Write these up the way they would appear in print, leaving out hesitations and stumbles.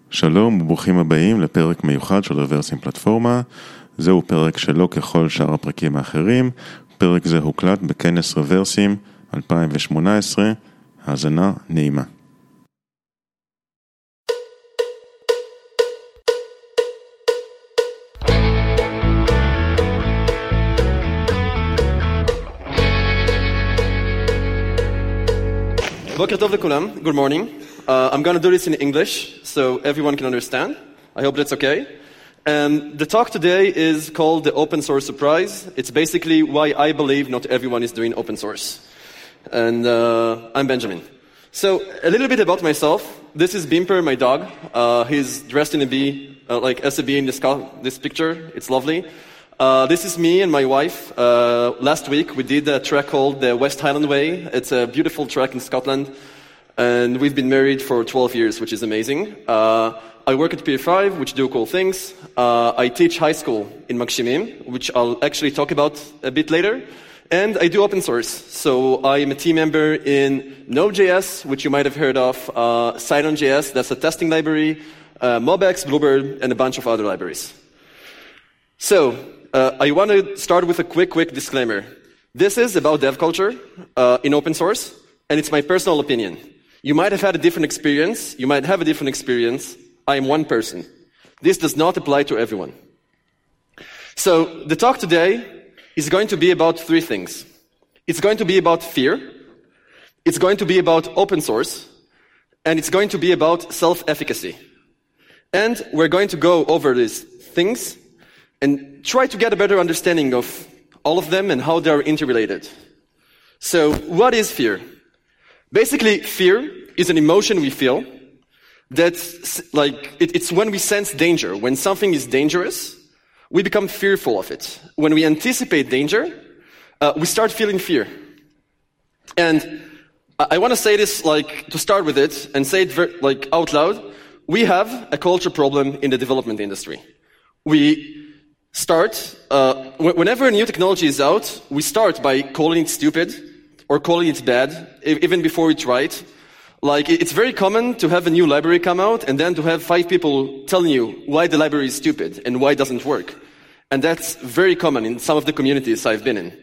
שלום וברוכים הבאים לפרק מיוחד של רוורסים פלטפורמה. זהו פרק שלא ככל שאר הפרקים האחרים. פרק זה הוקלט בכנס רוורסים 2018. האזנה נעימה. Boker tov lekulam. Good morning. I'm going to do this in English so everyone can understand. I hope that's okay. The talk today is called the Open Source Surprise. It's basically why I believe not everyone is doing open source. And I'm Benjamin. So a little bit about myself. This is Bimper, my dog. He's dressed in a bee, as a bee in this picture. It's lovely. This is me and my wife. Last week we did a trek called the West Highland Way. It's a beautiful trek in Scotland. And we've been married for 12 years, which is amazing. I work at Peer5, which do cool things. I teach high school in Magshimim, which I'll actually talk about a bit later. And I do open source. So I'm a team member in Node.js, which you might have heard of, Sidon.js, that's a testing library, Mobex, Bluebird, and a bunch of other libraries. So, I want to start with a quick disclaimer. This is about dev culture in open source, and it's my personal opinion. You might have had a different experience. You might have a different experience. I am one person. This does not apply to everyone. So the talk today is going to be about three things. It's going to be about fear. It's going to be about open source. And it's going to be about self-efficacy. And we're going to go over these things and try to get a better understanding of all of them and how they are interrelated. So what is fear? Basically, fear is an emotion we feel that's it's when we sense danger. When something is dangerous, we become fearful of it. When we anticipate danger, we start feeling fear. And I want to say this to start with it and say it out loud. We have a culture problem in the development industry. We start, whenever a new technology is out, we start by calling it stupid or calling it bad, even before we try it. It's very common to have a new library come out and then to have 5 people telling you why the library is stupid and why it doesn't work. And that's very common in some of the communities I've been in.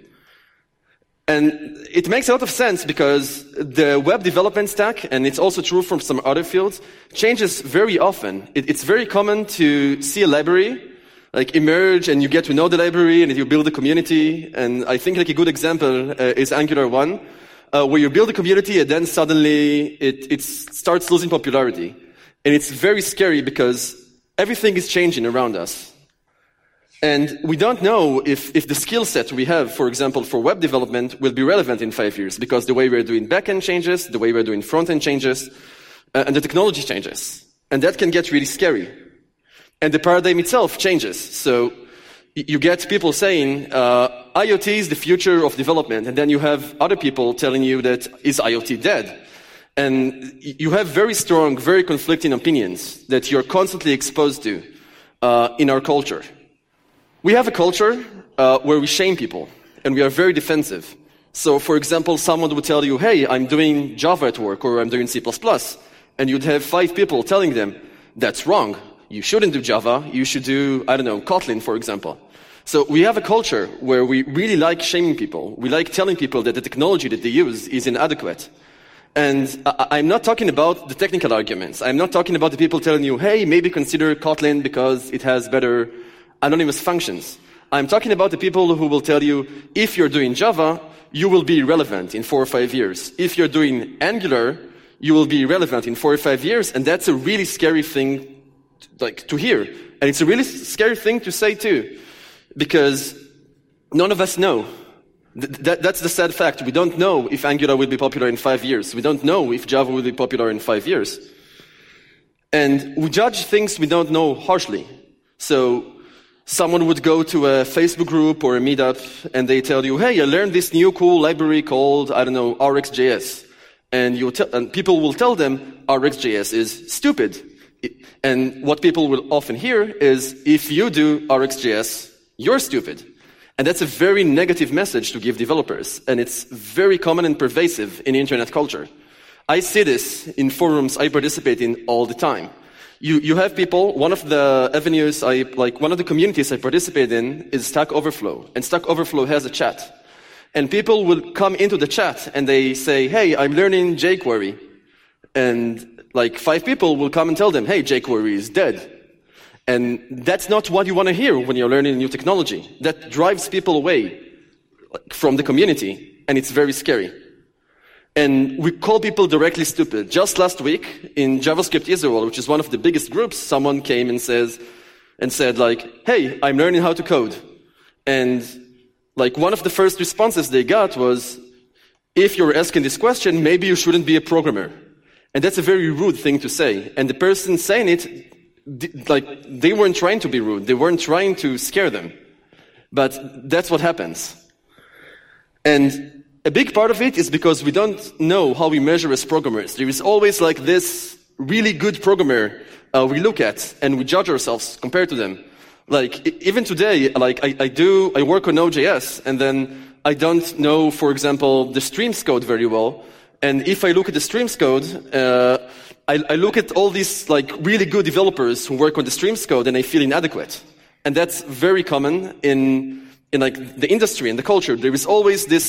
And it makes a lot of sense because the web development stack, and it's also true from some other fields, changes very often. It's very common to see a library emerge and you get to know the library and you build a community. And I think a good example is Angular 1, where you build a community and then suddenly it starts losing popularity. And it's very scary because everything is changing around us. And we don't know if the skill set we have, for example, for web development will be relevant in 5 years because the way we're doing backend changes, the way we're doing frontend changes, and the technology changes. And that can get really scary. And the paradigm itself changes. So you get people saying, IoT is the future of development. And then you have other people telling you that, is IoT dead? And you have very strong, very conflicting opinions that you're constantly exposed to in our culture. We have a culture where we shame people. And we are very defensive. So, for example, someone would tell you, hey, I'm doing Java at work or I'm doing C++. And you'd have 5 people telling them, that's wrong. You shouldn't do Java, you should do, Kotlin, for example. So we have a culture where we really like shaming people. We like telling people that the technology that they use is inadequate. And I'm not talking about the technical arguments. I'm not talking about the people telling you, hey, maybe consider Kotlin because it has better anonymous functions. I'm talking about the people who will tell you, if you're doing Java, you will be relevant in 4 or 5 years. If you're doing Angular, you will be relevant in 4 or 5 years. And that's a really scary thing to hear. And it's a really scary thing to say too, because none of us know. That's the sad fact. We don't know if Angular will be popular in 5 years. We don't know if Java will be popular in 5 years. And we judge things we don't know harshly. So someone would go to a Facebook group or a meetup and they tell you, hey, I learned this new cool library called, RxJS. And people will tell them RxJS is stupid. And what people will often hear is, if you do RxJS, you're stupid. And that's a very negative message to give developers. And it's very common and pervasive in internet culture. I see this in forums I participate in all the time. You have people, one of the avenues one of the communities I participate in is Stack Overflow. And Stack Overflow has a chat. And people will come into the chat and they say, hey, I'm learning jQuery. And 5 people will come and tell them, hey, jQuery is dead. And that's not what you want to hear when you're learning new technology. That drives people away from the community, and it's very scary. And we call people directly stupid. Just last week, in JavaScript Israel, which is one of the biggest groups, someone came and said, hey, I'm learning how to code. And one of the first responses they got was, if you're asking this question, maybe you shouldn't be a programmer. And that's a very rude thing to say. And the person saying it, they weren't trying to be rude. They weren't trying to scare them. But that's what happens. And a big part of it is because we don't know how we measure as programmers. There is always this really good programmer we look at and we judge ourselves compared to them. Even today, I work on Node.js and then I don't know, for example, the streams code very well. And if I look at the streams code, I look at all these really good developers who work on the streams code and I feel inadequate. And that's very common in the industry and the culture. There is always this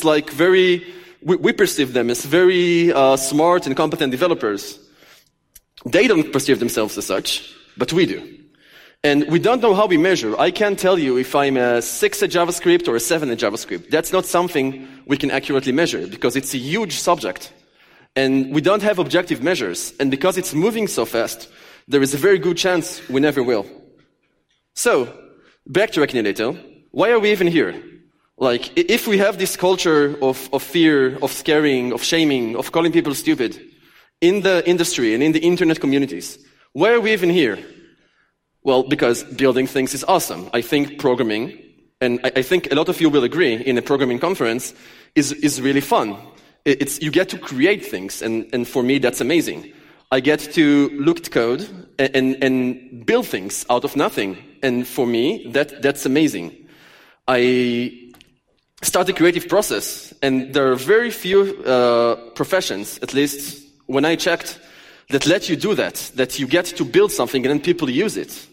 we perceive them as very smart and competent developers. They don't perceive themselves as such, but we do. And we don't know how we measure. I can't tell you if I'm a 6 at JavaScript or a 7 at JavaScript. That's not something we can accurately measure because it's a huge subject. And we don't have objective measures. And because it's moving so fast, there is a very good chance we never will. So, back to Akinilator. Why are we even here? If we have this culture of fear, of scaring, of shaming, of calling people stupid in the industry and in the internet communities, why are we even here? Well, because building things is awesome. I think programming, and I think a lot of you will agree in a programming conference, is really fun. You get to create things, and for me that's amazing. I get to look at code and build things out of nothing, and for me that's amazing. I start the creative process, and there are very few professions, at least when I checked, that let you do that you get to build something and then people use it.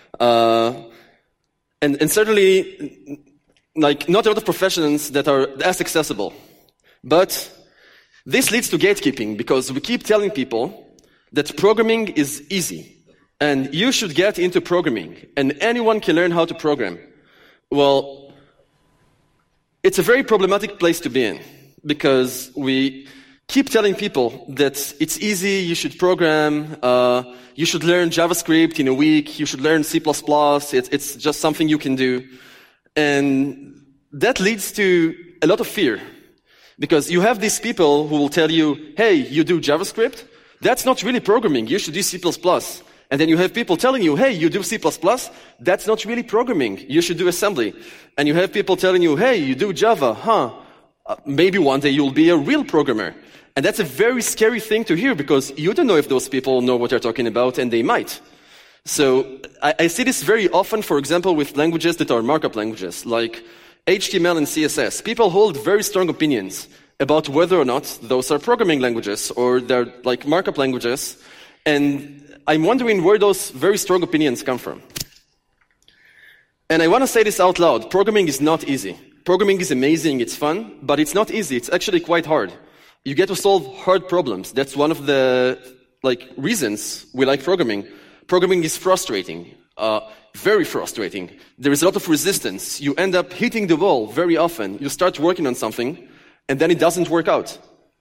And certainly, not a lot of professions that are as accessible. But this leads to gatekeeping, because we keep telling people that programming is easy, and you should get into programming, and anyone can learn how to program. Well, it's a very problematic place to be in, because we keep telling people that it's easy, you should program, you should learn JavaScript in a week, you should learn C++, it's just something you can do. And that leads to a lot of fear, because you have these people who will tell you, hey, you do JavaScript? That's not really programming, you should do C++. And then you have people telling you, hey, you do C++? That's not really programming, you should do assembly. And you have people telling you, hey, you do Java, maybe one day you'll be a real programmer. And that's a very scary thing to hear, because you don't know if those people know what they're talking about, and they might. So I see this very often, for example, with languages that are markup languages, like HTML and CSS. People hold very strong opinions about whether or not those are programming languages or they're markup languages. And I'm wondering where those very strong opinions come from. And I want to say this out loud. Programming is not easy. Programming is amazing, it's fun, but it's not easy. It's actually quite hard. You get to solve hard problems. That's one of the reasons we like programming. Programming is frustrating, very frustrating. There is a lot of resistance. You end up hitting the wall very often. You start working on something, and then it doesn't work out.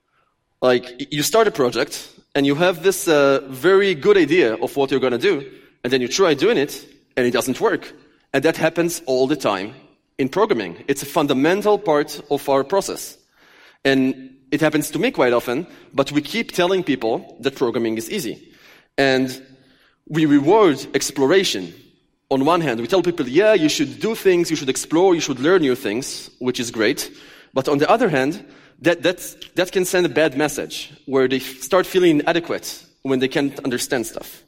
You start a project, and you have this very good idea of what you're going to do, and then you try doing it, and it doesn't work. And that happens all the time in programming. It's a fundamental part of our process. And it happens to me quite often, but we keep telling people that programming is easy. And we reward exploration. On one hand, we tell people, yeah, you should do things, you should explore, you should learn new things, which is great. But on the other hand, that can send a bad message, where they start feeling inadequate when they can't understand stuff.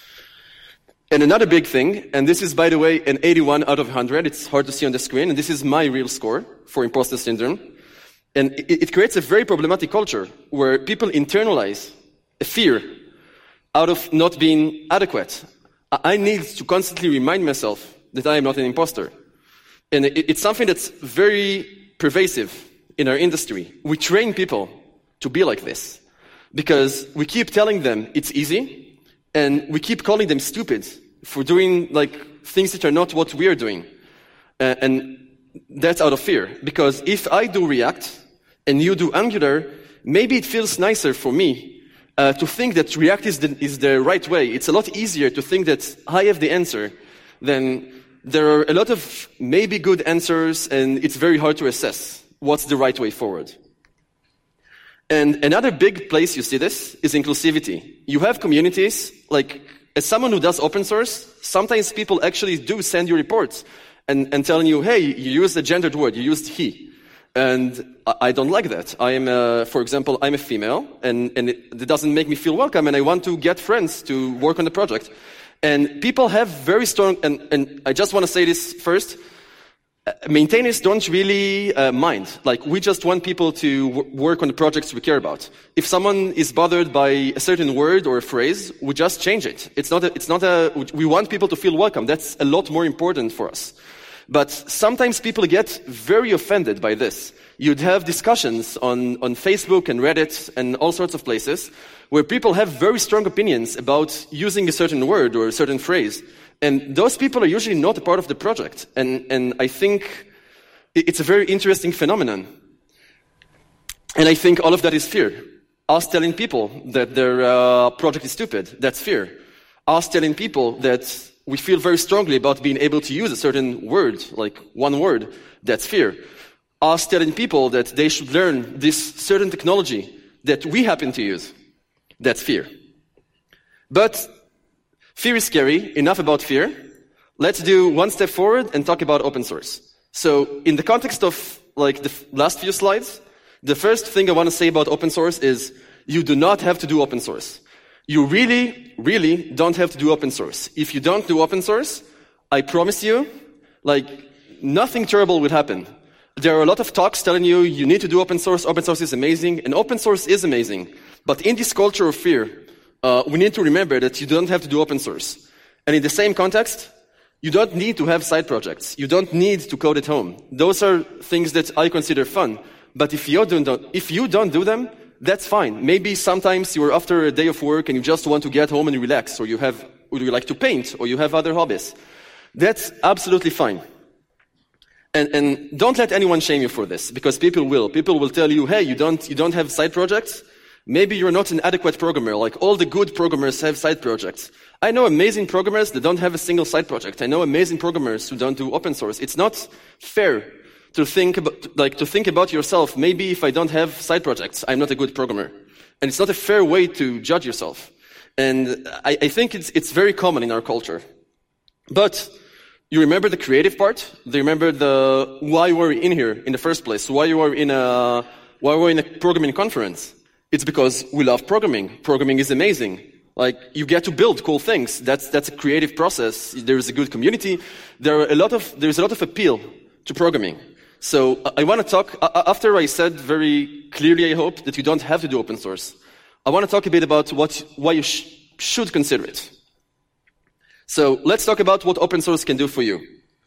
And another big thing, and this is, by the way, an 81 out of 100, it's hard to see on the screen, and this is my real score for imposter syndrome. And it creates a very problematic culture where people internalize a fear out of not being adequate, I need to constantly remind myself that I am not an imposter. And it's something that's very pervasive in our industry. We train people to be like this because we keep telling them it's easy and we keep calling them stupid for doing things that are not what we are doing. And that's out of fear. Because if I do React and you do Angular, maybe it feels nicer for me to think that React is the right way. It's a lot easier to think that I have the answer than there are a lot of maybe good answers, and it's very hard to assess what's the right way forward. And another big place you see this is inclusivity. You have communities, as someone who does open source, sometimes people actually do send you reports and telling you, hey, you used a gendered word, you used he. And I don't like that. For example, I'm a female, and it doesn't make me feel welcome, and I want to get friends to work on the project. And people have very strong, and I just want to say this first, maintainers don't really mind. We just want people to work on the projects we care about. If someone is bothered by a certain word or a phrase, we just change it. We want people to feel welcome. That's a lot more important for us. But sometimes people get very offended by this. You'd have discussions on Facebook and Reddit and all sorts of places where people have very strong opinions about using a certain word or a certain phrase. And those people are usually not a part of the project. And I think it's a very interesting phenomenon. And I think all of that is fear. Us telling people that their project is stupid, that's fear. Us telling people that we feel very strongly about being able to use a certain word, like one word, that's fear. Us telling people that they should learn this certain technology that we happen to use, that's fear. But fear is scary. Enough about fear. Let's do one step forward and talk about open source. So in the context of the last few slides, the first thing I want to say about open source is you do not have to do open source. You really, really don't have to do open source. If you don't do open source, I promise you, nothing terrible will happen. There are a lot of talks telling you need to do open source is amazing, and open source is amazing. But in this culture of fear, we need to remember that you don't have to do open source. And in the same context, you don't need to have side projects. You don't need to code at home. Those are things that I consider fun. But if you don't do them, that's fine. Maybe sometimes you're after a day of work and you just want to get home and relax, or you like to paint, or you have other hobbies. That's absolutely fine. And don't let anyone shame you for this, because people will. People will tell you, hey, you don't have side projects? Maybe you're not an adequate programmer. All the good programmers have side projects. I know amazing programmers that don't have a single side project. I know amazing programmers who don't do open source. It's not fair to think about yourself. Maybe if I don't have side projects, I'm not a good programmer. And it's not a fair way to judge yourself. And I think it's very common in our culture. But you remember the creative part? Do you remember why we're in here in the first place? Why we're in a programming conference? It's because we love programming. Programming is amazing. You get to build cool things. That's a creative process. There's a good community. There's a lot of appeal to programming. So I want to talk, after I said very clearly, I hope, that you don't have to do open source, I want to talk a bit about why you should consider it. So let's talk about what open source can do for you.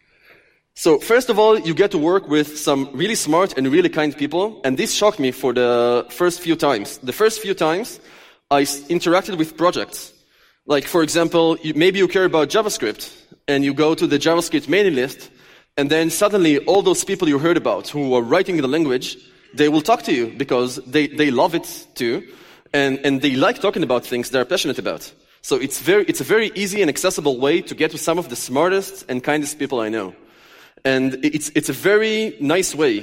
So first of all, you get to work with some really smart and really kind people, and this shocked me for the first few times. The first few times, I interacted with projects. For example, maybe you care about JavaScript, and you go to the JavaScript mailing list, and then suddenly all those people you heard about who are writing the language, they will talk to you because they love it too, and they like talking about things they're passionate about. So it's a very easy and accessible way to get to some of the smartest and kindest people I know. And it's a very nice way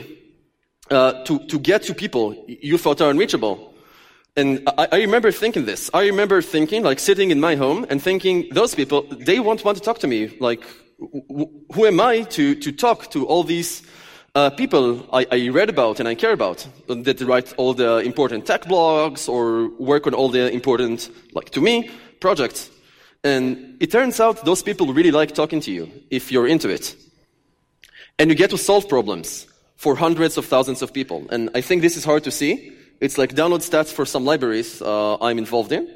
to get to people you thought are unreachable. And I remember thinking this. I remember thinking, sitting in my home and thinking, those people, they won't want to talk to me. Who am I to talk to all these people I read about and I care about, that write all the important tech blogs or work on all the important, to me, projects. And it turns out those people really like talking to you if you're into it. And you get to solve problems for hundreds of thousands of people. And I think this is hard to see. It's like download stats for some libraries I'm involved in.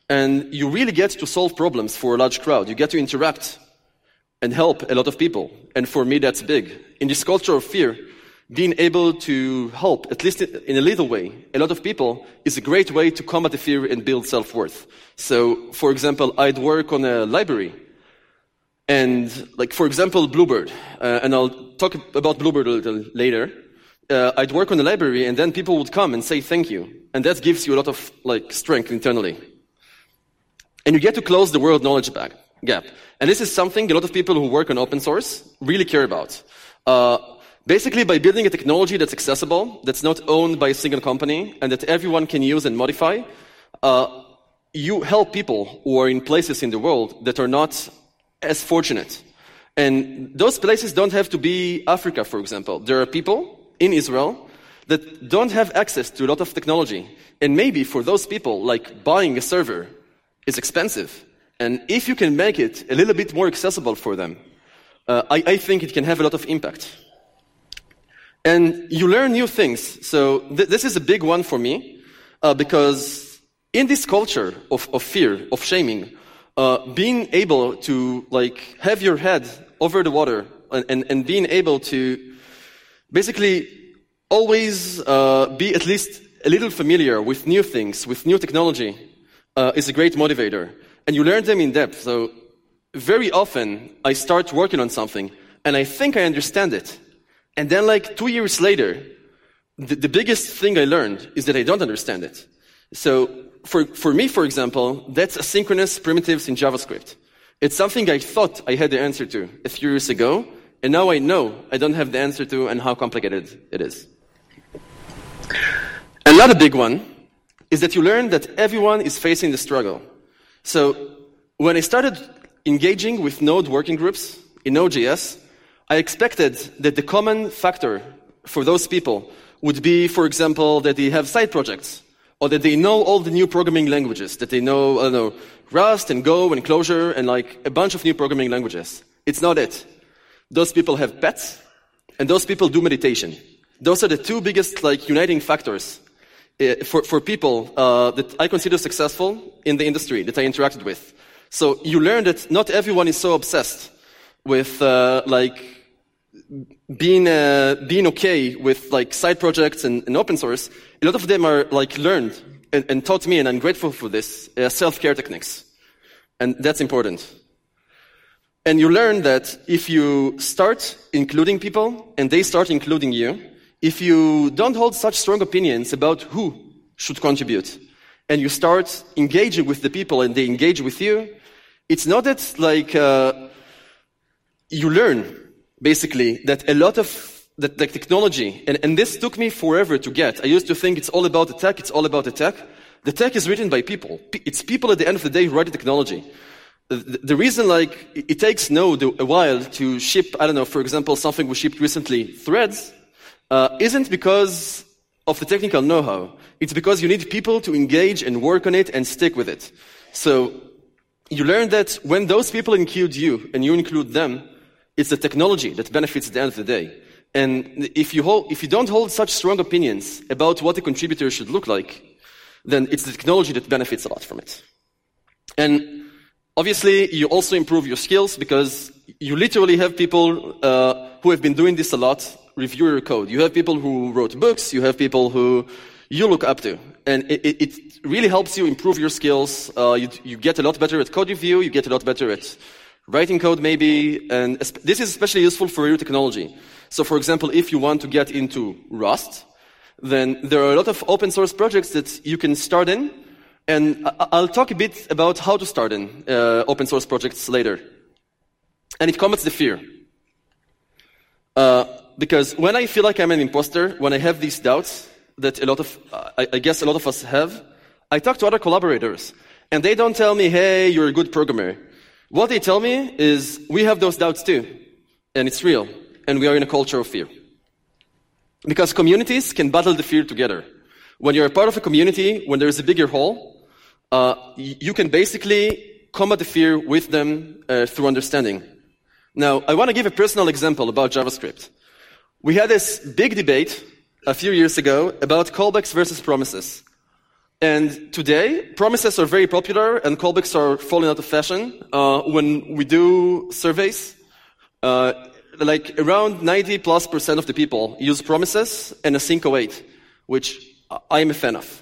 And you really get to solve problems for a large crowd. You get to interact and help a lot of people. And for me, that's big. In this culture of fear, being able to help, at least in a little way, a lot of people is a great way to combat the fear and build self-worth. So, for example, I'd work on a library. And, like, for example, Bluebird. And I'll talk about Bluebird a little later. I'd work on a library, and then people would come and say thank you. And that gives you a lot of, like, strength internally. And you get to close the world knowledge gap. And this is something a lot of people who work on open source really care about. Basically, by building a technology that's accessible, that's not owned by a single company, and that everyone can use and modify, you help people who are in places in the world that are not as fortunate. And those places don't have to be Africa, for example. There are people in Israel that don't have access to a lot of technology. And maybe for those people, like buying a server is expensive. And if you can make it a little bit more accessible for them, I think it can have a lot of impact. And you learn new things. So this is a big one for me, because in this culture of fear, of shaming, being able to like have your head over the water and being able to basically always be at least a little familiar with new things, with new technology, is a great motivator. And you learn them in depth. So very often I start working on something and I think I understand it. And then like 2 years later, the biggest thing I learned is that I don't understand it. So for me, for example, that's asynchronous primitives in JavaScript. It's something I thought I had the answer to a few years ago, and now I know I don't have the answer to and how complicated it is. Another big one is that you learn that everyone is facing the struggle. So when I started engaging with Node working groups in Node.js, I expected that the common factor for those people would be, for example, that they have side projects, or that they know all the new programming languages, that they know, I don't know, Rust and Go and Clojure and like a bunch of new programming languages. It's not it. Those people have pets, and those people do meditation. Those are the two biggest like uniting factors for people that I consider successful in the industry that I interacted with. So you learn that not everyone is so obsessed with like being okay with like side projects and open source. A lot of them are like learned and taught me, and I'm grateful for this, self-care techniques. And that's important. And you learn that if you start including people and they start including you, if you don't hold such strong opinions about who should contribute, and you start engaging with the people and they engage with you, it's not that like you learn basically that a lot of that like technology, and this took me forever to get. I used to think it's all about the tech, it's all about the tech. The tech is written by people. It's people at the end of the day who write the technology. The reason like it takes Node a while to ship, I don't know, for example, something we shipped recently, Threads, isn't because of the technical know-how. It's because you need people to engage and work on it and stick with it. So you learn that when those people include you and you include them, it's the technology that benefits at the end of the day. And if you don't hold such strong opinions about what a contributor should look like, then it's the technology that benefits a lot from it. And obviously, you also improve your skills because you literally have people who have been doing this a lot review your code. You have people who wrote books. You have people who you look up to. And it really helps you improve your skills. You get a lot better at code review. You get a lot better at writing code maybe. And this is especially useful for your technology. So for example, if you want to get into Rust, then there are a lot of open source projects that you can start in. And I'll talk a bit about how to start in open source projects later. And it combats the fear. Because when I feel like I'm an imposter, when I have these doubts that I guess a lot of us have, I talk to other collaborators. And they don't tell me, hey, you're a good programmer. What they tell me is, we have those doubts too. And it's real. And we are in a culture of fear. Because communities can battle the fear together. When you're a part of a community, when there's a bigger whole, you can basically combat the fear with them through understanding. Now, I want to give a personal example about JavaScript. We had this big debate a few years ago about callbacks versus promises. And today, promises are very popular and callbacks are falling out of fashion. When we do surveys, like around 90+% of the people use promises and async await, which I am a fan of.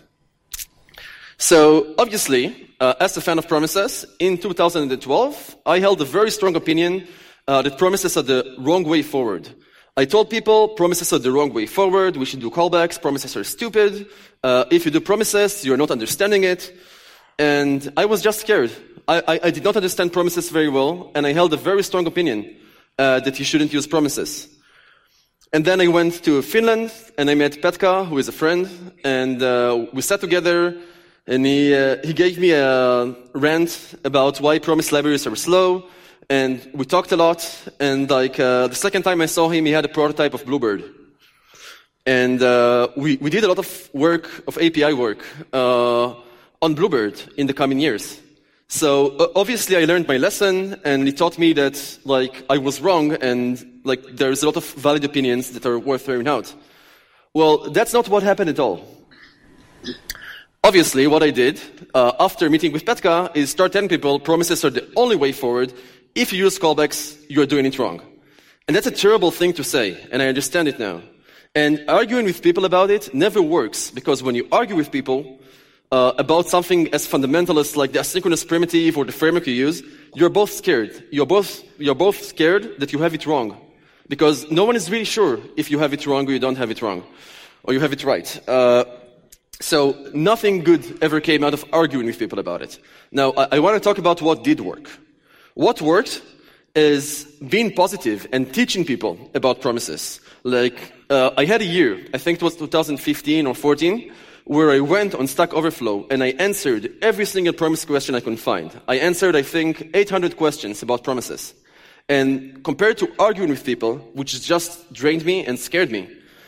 So obviously, as a fan of promises, in 2012, I held a very strong opinion that promises are the wrong way forward. I told people promises are the wrong way forward, we should do callbacks, promises are stupid, if you do promises, you're not understanding it, and I was just scared. I did not understand promises very well, and I held a very strong opinion that you shouldn't use promises. And then I went to Finland, and I met Petka, who is a friend, and we sat together, and he gave me a rant about why promise libraries are slow, and we talked a lot, and the second time I saw him, he had a prototype of Bluebird. And we did a lot of work, of API work, on Bluebird in the coming years. So obviously I learned my lesson, and he taught me that I was wrong, and there's a lot of valid opinions that are worth hearing out. Well, that's not what happened at all. Obviously, what I did after meeting with Petka is start telling people promises are the only way forward. If you use callbacks, you're doing it wrong. And that's a terrible thing to say, and I understand it now. And arguing with people about it never works, because when you argue with people about something as fundamental as the asynchronous primitive or the framework you use, you're both scared. You're both scared that you have it wrong, because no one is really sure if you have it wrong or you don't have it wrong, or you have it right. So nothing good ever came out of arguing with people about it. Now, I want to talk about what did work. What worked is being positive and teaching people about promises. I had a year, I think it was 2015 or 14, where I went on Stack Overflow and I answered every single promise question I could find. I answered, I think, 800 questions about promises. And compared to arguing with people, which just drained me and scared me,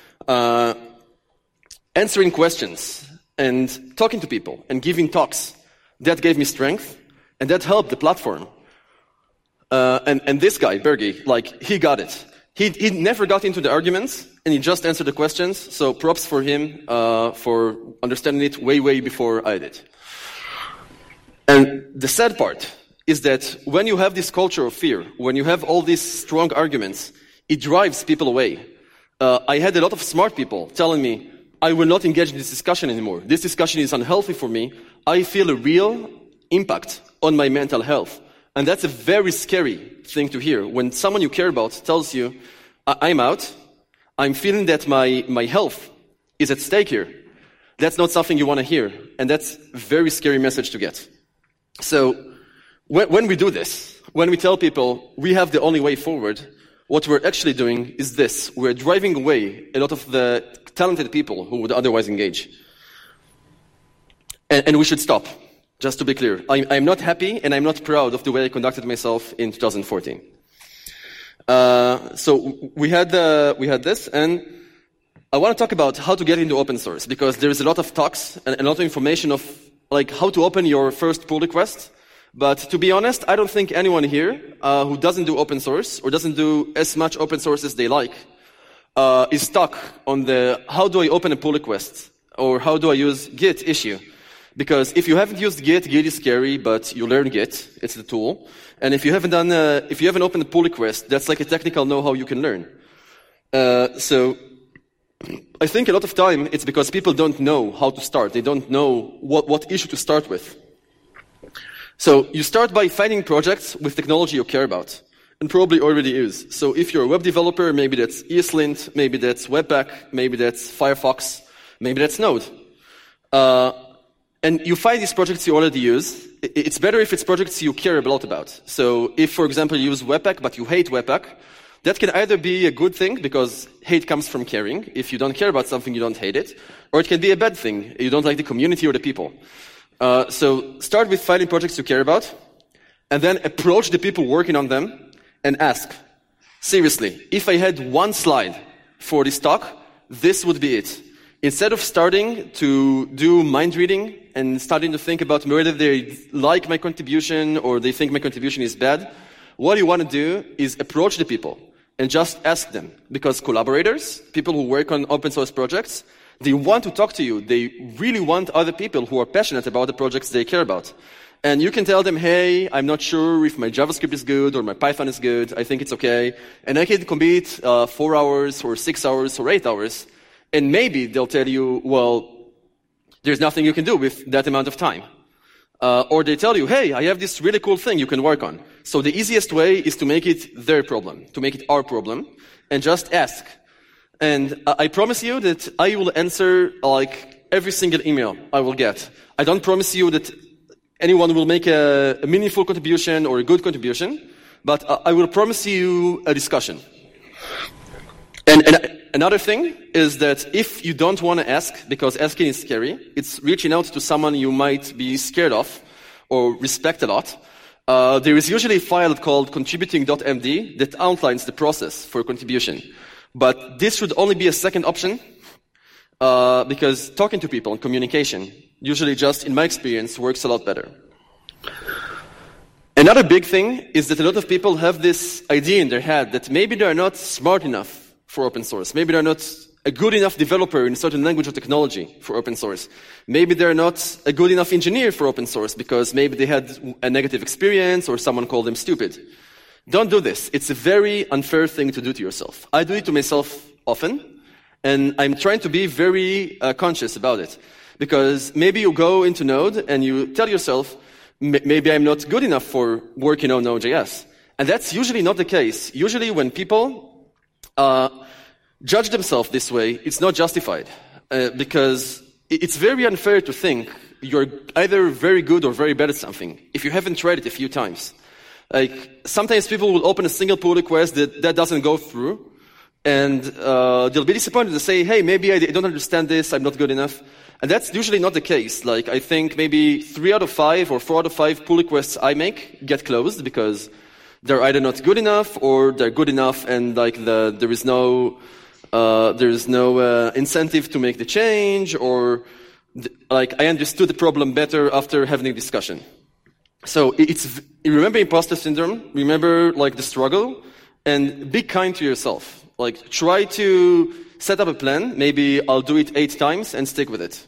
answering questions and talking to people and giving talks, that gave me strength, and that helped the platform. And this guy, Bergie, he got it. He never got into the arguments, and he just answered the questions, so props for him for understanding it way, way before I did. And the sad part is that when you have this culture of fear, when you have all these strong arguments, it drives people away. I had a lot of smart people telling me, I will not engage in this discussion anymore. This discussion is unhealthy for me. I feel a real impact on my mental health. And that's a very scary thing to hear. When someone you care about tells you, I'm out, I'm feeling that my health is at stake here. That's not something you want to hear. And that's a very scary message to get. So when we do this, when we tell people we have the only way forward, what we're actually doing is this. We're driving away a lot of the talented people who would otherwise engage. And we should stop. Just to be clear, I'm not happy and I'm not proud of the way I conducted myself in 2014. So we had this, and I want to talk about how to get into open source, because there is a lot of talks and a lot of information of how to open your first pull request. But to be honest, I don't think anyone here who doesn't do open source or doesn't do as much open source as they like is stuck on the how do I open a pull request or how do I use Git issue. Because if you haven't used Git, Git is scary, but you learn Git. It's the tool. And if you haven't opened a pull request, that's like a technical know-how you can learn. So I think a lot of time it's because people don't know how to start. They don't know what issue to start with. So you start by finding projects with technology you care about, and probably already use. So if you're a web developer, maybe that's ESLint, maybe that's Webpack, maybe that's Firefox, maybe that's Node. And you find these projects you already use. It's better if it's projects you care a lot about. So if, for example, you use Webpack, but you hate Webpack, that can either be a good thing, because hate comes from caring. If you don't care about something, you don't hate it. Or it can be a bad thing. You don't like the community or the people. So start with finding projects you care about, and then approach the people working on them and ask, seriously, if I had one slide for this talk, this would be it. Instead of starting to do mind reading and starting to think about whether they like my contribution or they think my contribution is bad, what you want to do is approach the people and just ask them. Because collaborators, people who work on open source projects, They want to talk to you. They really want other people who are passionate about the projects they care about. And you can tell them, hey, I'm not sure if my JavaScript is good or my Python is good. I think it's okay. And I can commit 4 hours or 6 hours or 8 hours. And maybe they'll tell you, well, there's nothing you can do with that amount of time. Or they tell you, hey, I have this really cool thing you can work on. So the easiest way is to make it their problem, to make it our problem, and just ask. And I promise you that I will answer like every single email I will get. I don't promise you that anyone will make a meaningful contribution or a good contribution, but I will promise you a discussion. And another thing is that if you don't want to ask, because asking is scary, it's reaching out to someone you might be scared of or respect a lot. There is usually a file called contributing.md that outlines the process for contribution. But this should only be a second option, because talking to people and communication usually just, in my experience, works a lot better. Another big thing is that a lot of people have this idea in their head that maybe they are not smart enough for open source. Maybe they're not a good enough developer in a certain language or technology for open source. Maybe they're not a good enough engineer for open source because maybe they had a negative experience or someone called them stupid. Don't do this. It's a very unfair thing to do to yourself. I do it to myself often, and I'm trying to be very conscious about it. Because maybe you go into Node and you tell yourself, maybe I'm not good enough for working on Node.js. And that's usually not the case. Usually when people judge themselves this way, it's not justified. Because it's very unfair to think you're either very good or very bad at something if you haven't tried it a few times. Like, sometimes people will open a single pull request that doesn't go through, and they'll be disappointed to say, hey, maybe I don't understand this, I'm not good enough. And that's usually not the case. Like, I think maybe 3 out of 5 or 4 out of 5 pull requests I make get closed because they're either not good enough or they're good enough and like there is no incentive to make the change, or like I understood the problem better after having a discussion. So remember imposter syndrome, remember like the struggle, and be kind to yourself. Like, try to set up a plan. Maybe I'll do it 8 times and stick with it.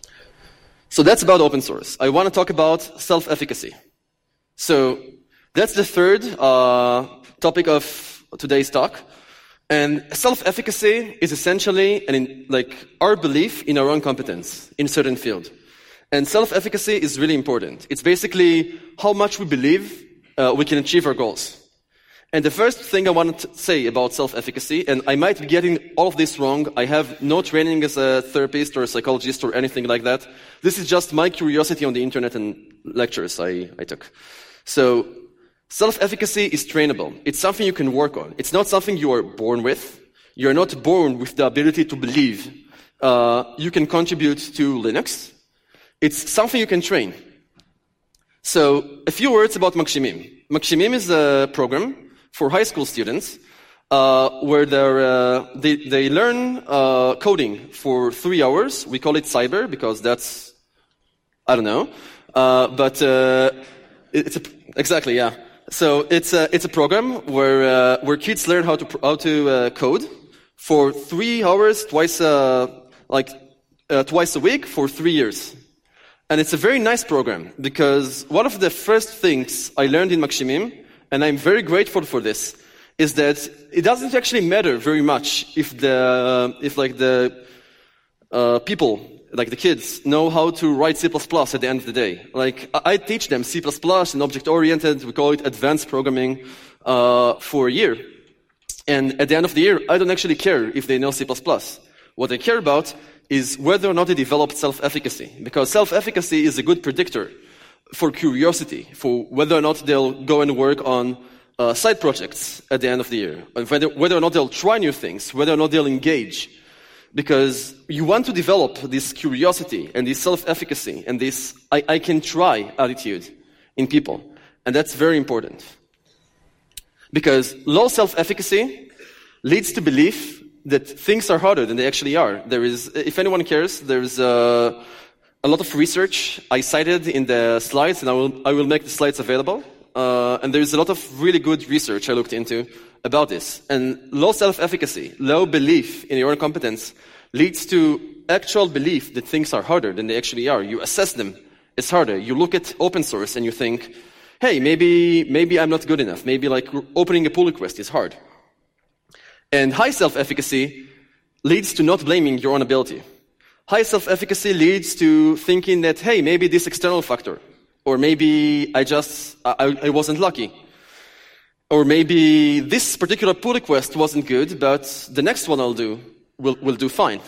So that's about open source. I want to talk about self-efficacy. So that's the third topic of today's talk. And self-efficacy is essentially our belief in our own competence in a certain field. And self-efficacy is really important. It's basically how much we believe we can achieve our goals. And the first thing I want to say about self-efficacy, and I might be getting all of this wrong, I have no training as a therapist or a psychologist or anything like that. This is just my curiosity on the internet and lectures I took. So, self-efficacy is trainable. It's something you can work on. It's not something you are born with. You're not born with the ability to believe you can contribute to Linux. It's something you can train. So, a few words about Magshimim. Magshimim is a program for high school students where they learn coding for 3 hours. We call it cyber because that's, I don't know. Exactly, yeah. So it's a program where kids learn how to code for 3 hours twice a week for 3 years. And it's a very nice program because one of the first things I learned in Magshimim, and I'm very grateful for this, is that it doesn't actually matter very much if the people, like the kids, know how to write C++ at the end of the day. Like, I teach them C++ and object-oriented, we call it advanced programming, for a year. And at the end of the year, I don't actually care if they know C++. What I care about is whether or not they developed self-efficacy. Because self-efficacy is a good predictor for curiosity, for whether or not they'll go and work on side projects at the end of the year, and whether or not they'll try new things, whether or not they'll engage. Because you want to develop this curiosity and this self-efficacy and this I can try attitude in people. And that's very important. Because low self-efficacy leads to belief that things are harder than they actually are. There is, if anyone cares, there's a lot of research I cited in the slides, and I will make the slides available and there's a lot of really good research I looked into about this. And low self-efficacy, low belief in your own competence leads to actual belief that things are harder than they actually are. You assess them, it's harder. You look at open source and you think, hey, maybe I'm not good enough. Maybe like opening a pull request is hard. And high self-efficacy leads to not blaming your own ability. High self-efficacy leads to thinking that, hey, maybe this external factor, or maybe I wasn't lucky, or maybe this particular pull request wasn't good, but the next one I'll do will do fine.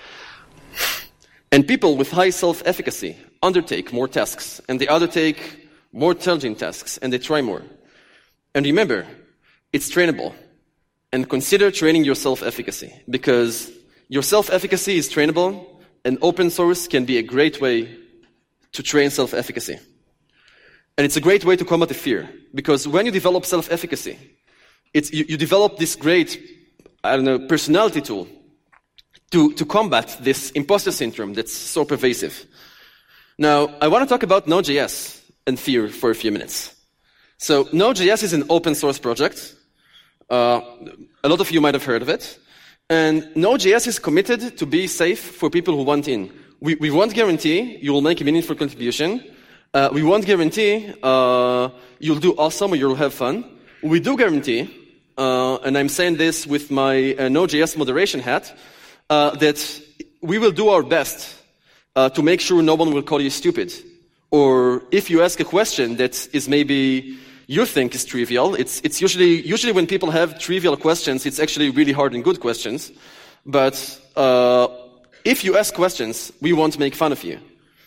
And people with high self-efficacy undertake more tasks, and they undertake more challenging tasks, and they try more. And remember, it's trainable. And consider training your self-efficacy, because your self-efficacy is trainable, and open source can be a great way to train self-efficacy. And it's a great way to combat the fear, because when you develop self-efficacy, you develop this great, personality tool to combat this imposter syndrome that's so pervasive. Now, I want to talk about Node.js and fear for a few minutes. So, Node.js is an open source project. A lot of you might have heard of it. And Node.js is committed to be safe for people who want in. We won't guarantee you will make a meaningful contribution. We won't guarantee you'll do awesome or you'll have fun. We do guarantee, and I'm saying this with my Node.js moderation hat, that we will do our best to make sure no one will call you stupid. Or if you ask a question that is maybe you think is trivial, it's usually when people have trivial questions, it's actually really hard and good questions. But if you ask questions, we won't make fun of you.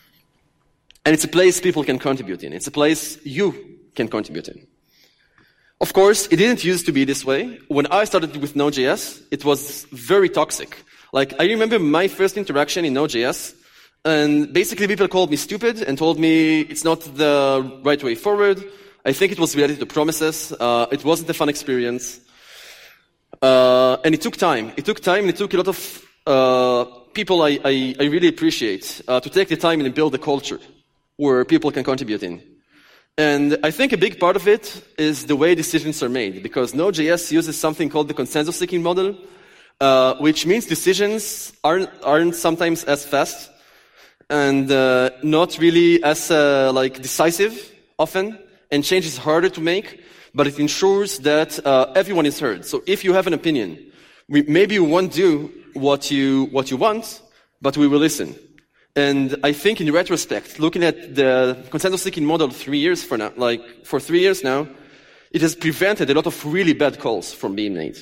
And it's a place people can contribute in. It's a place you can contribute in. Of course, it didn't used to be this way. When I started with Node.js, it was very toxic. Like, I remember my first interaction in Node.js, and basically people called me stupid and told me it's not the right way forward. I think it was related to promises. It wasn't a fun experience. And it took time. It took time, and it took a lot of people I really appreciate to take the time and build a culture where people can contribute in. And I think a big part of it is the way decisions are made, because Node.js uses something called the consensus-seeking model, which means decisions aren't sometimes as fast and not really as decisive often, and change is harder to make, but it ensures that everyone is heard. So if you have an opinion, maybe you won't do what you want, but we will listen. And I think in retrospect, looking at the consensus-seeking model for 3 years now, it has prevented a lot of really bad calls from being made.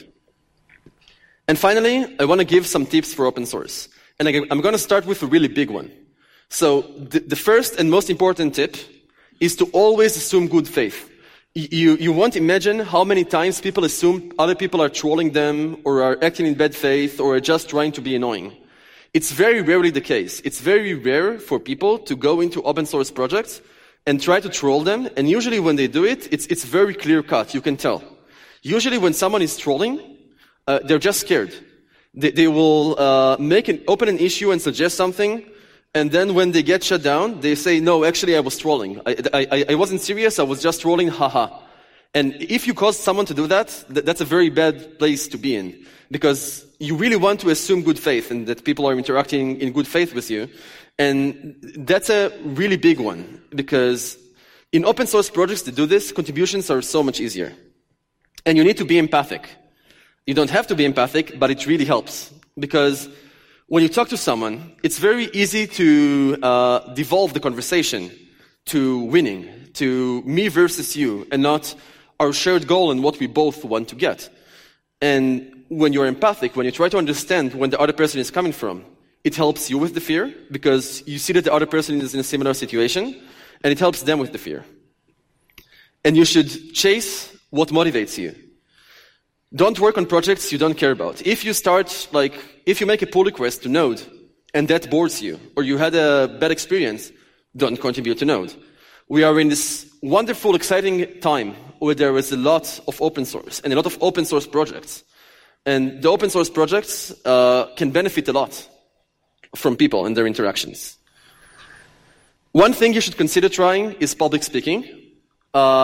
And finally, I want to give some tips for open source. And I'm going to start with a really big one. So the first and most important tip is to always assume good faith. You won't imagine how many times people assume other people are trolling them or are acting in bad faith or are just trying to be annoying. It's very rarely the case. It's very rare for people to go into open source projects and try to troll them. And usually when they do it, it's very clear cut. You can tell. Usually when someone is trolling, they're just scared. They will open an issue and suggest something. And then when they get shut down, they say, no, actually I was trolling. I wasn't serious, I was just trolling, haha. And if you cause someone to do that, that's a very bad place to be in. Because you really want to assume good faith and that people are interacting in good faith with you. And that's a really big one. Because in open source projects to do this, contributions are so much easier. And you need to be empathic. You don't have to be empathic, but it really helps. Because when you talk to someone, it's very easy to devolve the conversation to winning, to me versus you, and not our shared goal and what we both want to get. And when you're empathic, when you try to understand when the other person is coming from, it helps you with the fear, because you see that the other person is in a similar situation, and it helps them with the fear. And you should chase what motivates you. Don't work on projects you don't care about. If you make a pull request to Node and that bores you, or you had a bad experience, don't contribute to Node. We are in this wonderful, exciting time where there is a lot of open source and a lot of open source projects. And the open source projects can benefit a lot from people and their interactions. One thing you should consider trying is public speaking.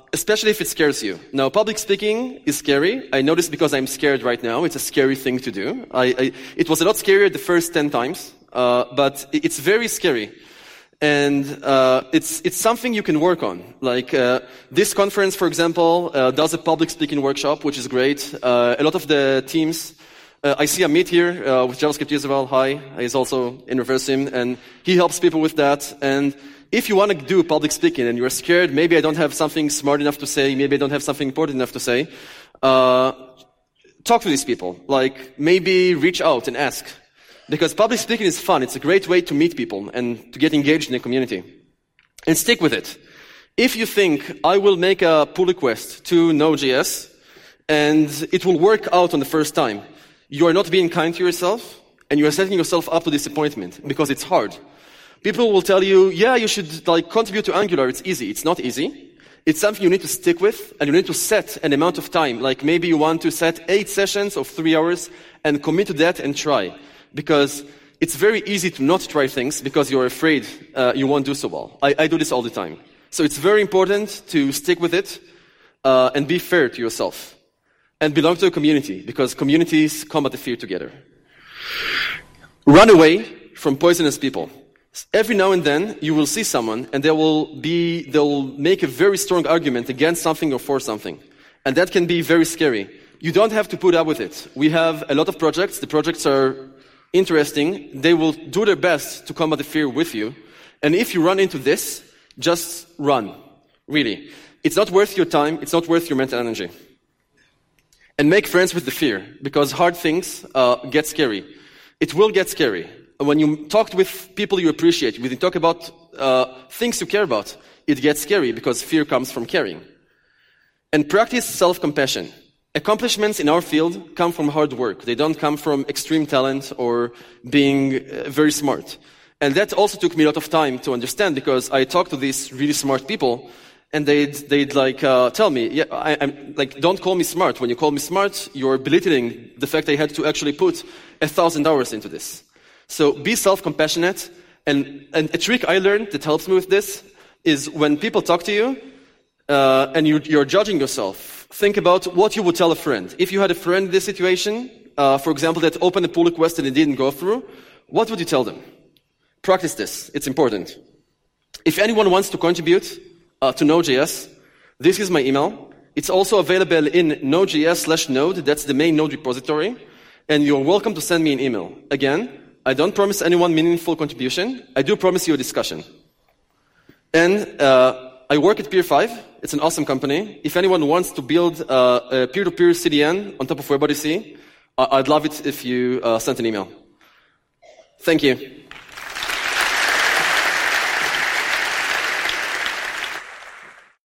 especially if it scares you. Now, public speaking is scary. I know this because I'm scared right now. It's a scary thing to do. It was a lot scarier the first 10 times, but it's very scary. And it's something you can work on. Like this conference, for example, does a public speaking workshop, which is great. A lot of the teams, I see Amit here with JavaScript Israel. Hi, he's also in Reversim, and he helps people with that. And if you want to do public speaking and you're scared, maybe I don't have something smart enough to say, maybe I don't have something important enough to say, talk to these people. Like maybe reach out and ask. Because public speaking is fun. It's a great way to meet people and to get engaged in the community. And stick with it. If you think, I will make a pull request to Node.js and it will work out on the first time, you are not being kind to yourself and you are setting yourself up to disappointment because it's hard. People will tell you, yeah, you should contribute to Angular. It's easy. It's not easy. It's something you need to stick with and you need to set an amount of time. Like maybe you want to set 8 sessions of 3 hours and commit to that and try. Because it's very easy to not try things because you're afraid you won't do so well. I do this all the time. So it's very important to stick with it and be fair to yourself. And belong to a community, because communities combat the fear together. Run away from poisonous people. Every now and then you will see someone and they'll make a very strong argument against something or for something. And that can be very scary. You don't have to put up with it. We have a lot of projects. The projects are interesting. They will do their best to combat the fear with you. And if you run into this, just run. Really. It's not worth your time. It's not worth your mental energy. And make friends with the fear, because hard things get scary. It will get scary. When you talk with people you appreciate, when you talk about things you care about, it gets scary because fear comes from caring. And practice self-compassion. Accomplishments in our field come from hard work. They don't come from extreme talent or being very smart. And that also took me a lot of time to understand, because I talked to these really smart people and they'd tell me, yeah, I'm like, don't call me smart. When you call me smart, you're belittling the fact I had to actually put 1,000 hours into this. So be self-compassionate. And a trick I learned that helps me with this is when people talk to you and you're judging yourself, think about what you would tell a friend. If you had a friend in this situation, for example, that opened a pull request and it didn't go through, what would you tell them? Practice this. It's important. If anyone wants to contribute to Node.js, this is my email. It's also available in Node.js/Node. That's the main Node repository. And you're welcome to send me an email. Again, I don't promise anyone meaningful contribution. I do promise you a discussion. And I work at Peer5. It's an awesome company. If anyone wants to build a peer-to-peer CDN on top of WebOdyssey, I'd love it if you sent an email. Thank you.